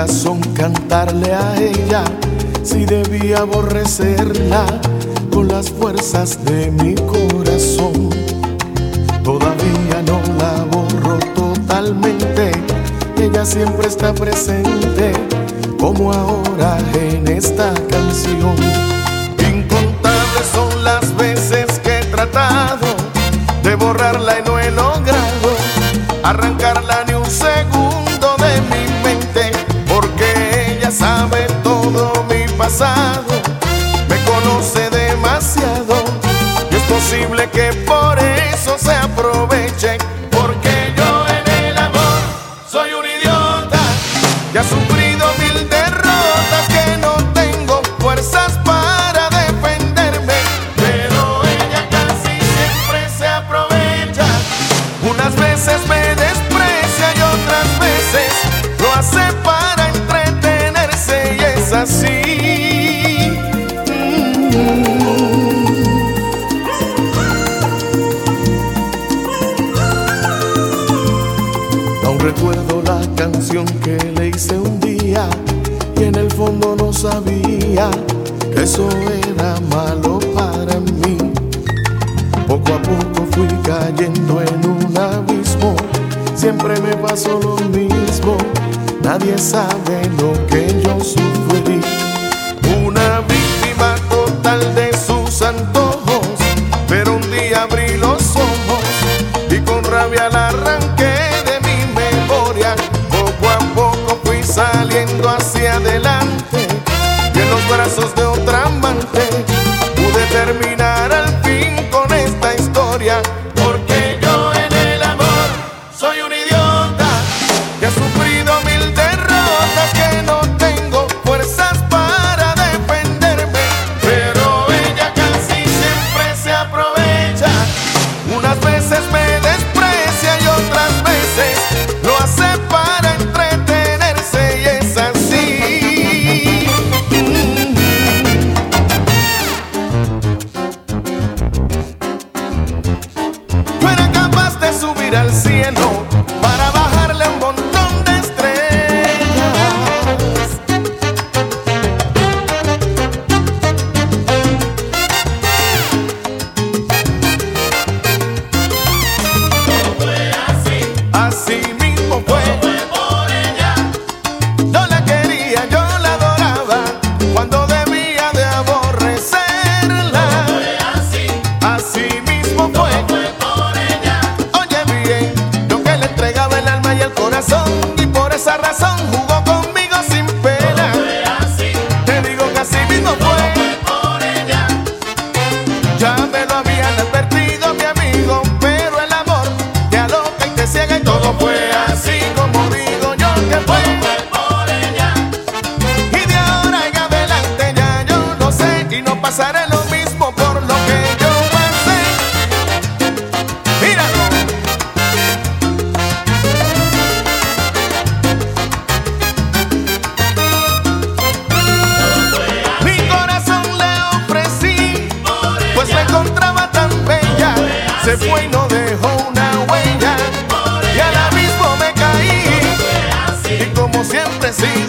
razón cantarle a ella si debía aborrecerla con las fuerzas de mi corazón. Todavía no la borro totalmente, ella siempre está presente, como ahora en esta canción. Incontables son las veces que he tratado de borrarla y no he logrado arrancarla ni un segundo de mi mente, porque ella sabe todo mi pasado, me conoce demasiado y es posible que por eso se aproveche, porque yo en el amor soy un idiota y ha sufrido mil derrotas, que no tengo fuerzas para defenderme, pero ella casi siempre se aprovecha. Unas veces me desprecia y otras veces lo hace para entretenerse, y es así. Aún recuerdo la canción que le hice un día y en el fondo no sabía que eso era malo para mí. Poco a poco fui cayendo en un abismo, siempre me pasó lo mismo, nadie sabe lo que yo sufrí. Una víctima total de sus antojos, pero un día abrí los ojos y con rabia la arranqué de mi memoria. Poco a poco fui saliendo hacia adelante y en los brazos de otra amante pude terminar al fin con esta historia, porque yo en el amor soy un idiota que ha sufrido mil derrotas, que no tengo fuerzas para defenderme, pero ella casi siempre se aprovecha. Unas veces me desprecia y otras veces lo hace para entretenerse, y es así. Yo era capaz de subir al cielo para bajarle un montón de estrellas. Todo fue así, Así mismo fue. todo fue por ella. Yo la quería, yo la adoraba cuando debía de aborrecerla. Todo fue así, Así mismo todo fue. fue por ella. Oye bien, yo que le entregaba el alma y el corazón, y por esa razón jugó conmigo sin Todo pena. fue así, Te digo que así mismo todo fue. fue por ella. Ya me lo habían advertido, mi amigo, pero el amor te aloca y te ciega, y todo fue así como digo yo que fue. Todo fue por ella. Y de ahora en adelante ya yo lo sé, y no pasaré lo mismo por lo que yo pasé. Míralo. Mi corazón le ofrecí, pues me encontraba tan bella, se fue y no dejó una huella, y al abismo me caí, y como siempre sí